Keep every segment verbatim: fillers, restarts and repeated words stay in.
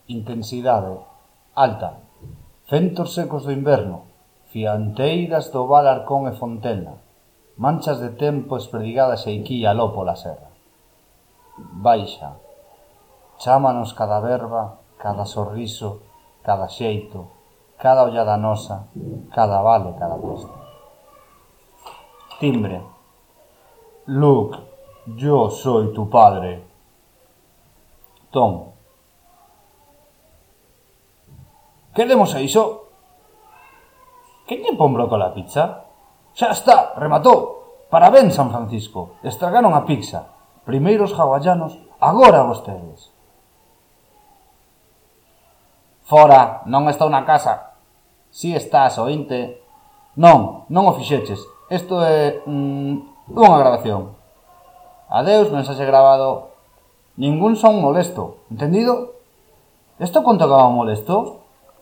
intensidade alta, ventos secos do inverno, fianteiras do val Arcón e Fontela, manchas de tempo espredigadas e aquí e aló pola serra. Baixa, chámanos cada verba, cada sorriso, cada xeito, cada ollada nosa, cada vale, cada testa. Timbre. Luke, yo soy tu padre. Tom. Queremos a iso? Que lle pon brócola a pizza? Xa está, rematou. Parabéns, San Francisco. Estragaron a pizza. Primeiros hawaianos, agora vostedes. Fora, non estou na casa. Si estás, ointe. Non, non o fixeches. Isto é mm, unha grabación. Adeus, mensaxe grabado. Ningún son molesto, entendido? Isto conto acaba molesto?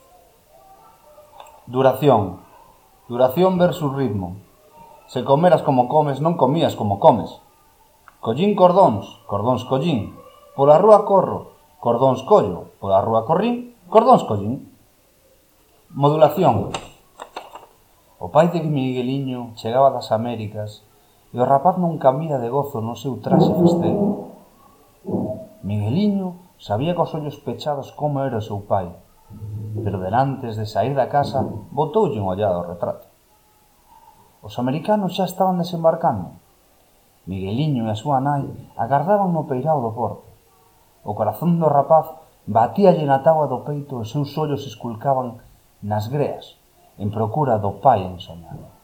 Duración. Duración versus ritmo. Se comeras como comes, non comías como comes. Collín cordóns, cordóns collín. Pola rúa corro, cordóns collo. Pola rúa corrín, cordóns collín. Modulación. O pai de Migueliño chegaba das Américas e o rapaz non camina de gozo no seu traxe festeiro. Migueliño sabía cos ollos pechados como era o seu pai, pero delantes de sair da casa botoulle un ollado ao retrato. Os americanos xa estaban desembarcando. Migueliño e a súa nai agardaban no peirao do porto. O corazón do rapaz batíalle na táboa do peito e os seus ollos esculcaban nas greas, en procura do pai ensoñado.